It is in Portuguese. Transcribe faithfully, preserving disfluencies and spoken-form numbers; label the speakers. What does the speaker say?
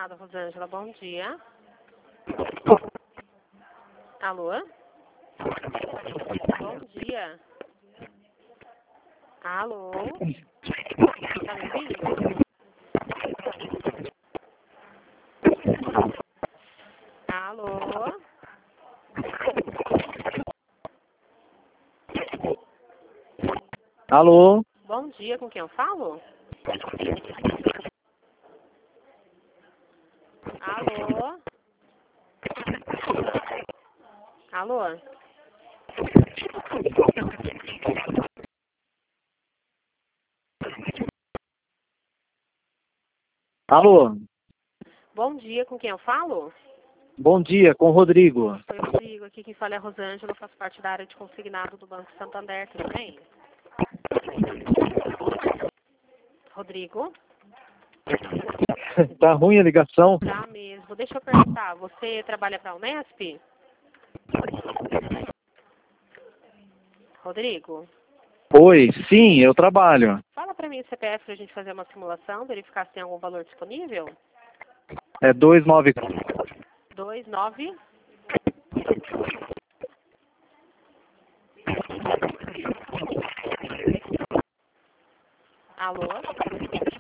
Speaker 1: chamada, Rosângela. Bom dia. Alô? Bom dia. Alô? Tá me ouvindo? Alô?
Speaker 2: Alô?
Speaker 1: Bom dia, com quem eu falo? Alô? Alô?
Speaker 2: Alô?
Speaker 1: Bom dia, com quem eu falo?
Speaker 2: Bom dia, com o Rodrigo.
Speaker 1: Oi, Rodrigo. Aqui quem fala é a Rosângela. Eu faço parte da área de consignado do Banco Santander. Tudo bem? Rodrigo?
Speaker 2: Tá ruim a ligação?
Speaker 1: Tá mesmo. Deixa eu perguntar. Você trabalha para a Unesp? Rodrigo?
Speaker 2: Oi, sim, eu trabalho.
Speaker 1: Fala para mim o C P F para a gente fazer uma simulação, verificar se tem algum valor disponível.
Speaker 2: É dois nove...
Speaker 1: Dois nove. Alô?